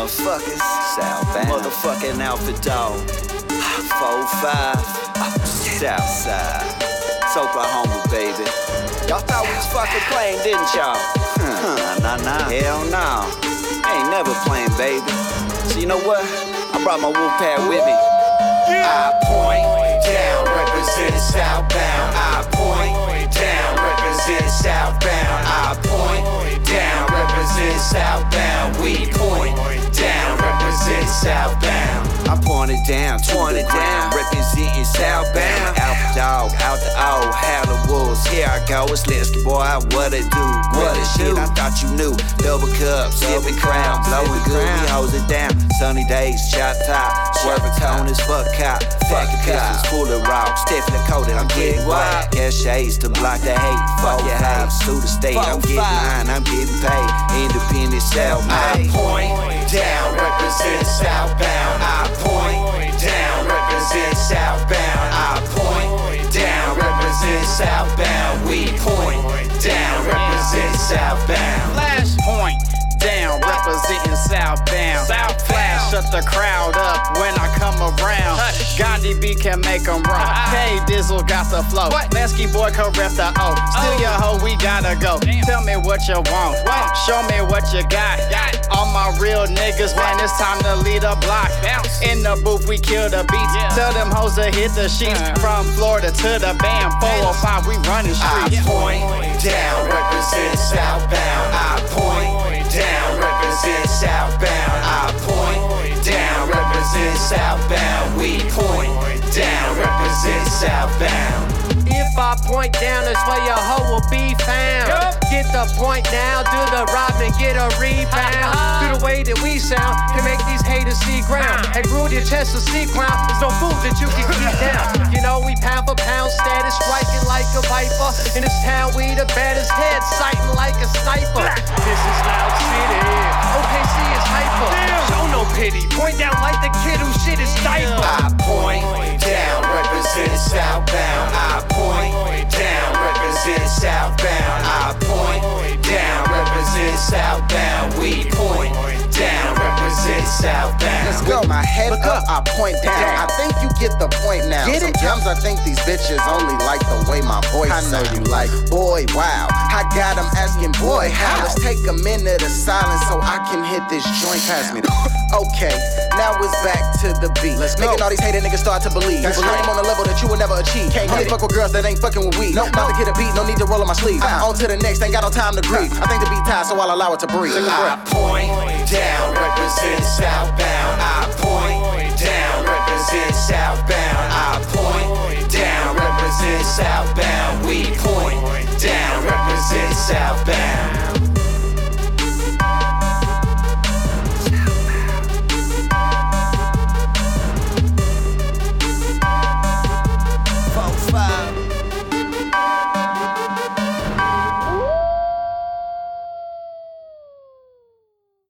motherfuckers. Southbound. Motherfucking Alpha Dog. 4-5. Southside. It's Oklahoma, baby. Y'all thought we was fucking playing, didn't y'all? Nah. Hell no. Ain't never playing, baby. So you know what? I brought my wolf pad with me. I point down, represent Southbound. I point down, represent Southbound. I point down, represent Southbound. We point down, represent Southbound. I pointed down, 20 down, representing Southbound. Alpha Dog, out the O, how the wolves. Here I go, it's Lesky boy, what it do? What it shit, I thought you knew. Double cup, sipping crown, blowing good, we hose it down. Sunny days, chop top, swerving cone as fuck cop. Fucking pistols full of rocks, Stephanie coated, I'm getting wild. Cash shades to block the hate, fuck your house, to the state. I'm getting mine, I'm getting paid. Independent South, I point down, represent Southbound. I point down, represent Southbound. I point down, represent Southbound. We point down, represent Southbound. Flash point down, representing Southbound. Flash shut the crowd up when I come around. Gandhi B can make them run. K Dizzle got the flow. Lesky boy can rep the O. Still your hoe, we gotta go. Tell me what you want. Show me what you got. All my real niggas, man, it's time to lead a block. In the booth, we kill the beats. Tell them hoes to hit the sheets. From Florida to the band, 405, we running streets. I point down, represent Southbound. I point down, represent Southbound. I point down, represent Southbound. We point down, represent Southbound. If I point down, that's where your hoe will be found. Get the point now, do the rob and get a rebound. Do the way that we sound can make these haters see ground. And groove your chest to see crown. There's no food that you can keep down. You know we pound for pound status, striking like a viper. In this town we the baddest head, sighting like a sniper. This is Loud City, OKC is hyper. Show no pity, point down like the kid who shit his diaper. I point down, represent Southbound. I point down, represent Southbound. I point down, represent Southbound. We point down, represent Southbound. Let's go. With my head up, I point down. I think you get the point now. Sometimes I think these bitches only like the way my voice sounds. I know you like, boy, wow. I got them asking, boy, how? Let's take a minute of silence so I can hit this joint. Pass me the okay, now it's back to the beat. Let's Making all these hater niggas start to believe. You believe I'm on a level that you will never achieve. Can't fuck with girls that ain't fucking with weed. Nope, about to get a beat, no need to roll on my sleeve. On to the next, ain't got no time to grieve. I think the beat tied, so I'll allow it to breathe. I point down, represent Southbound. I point down, represent Southbound. I point down, represent Southbound. We point down, represent Southbound.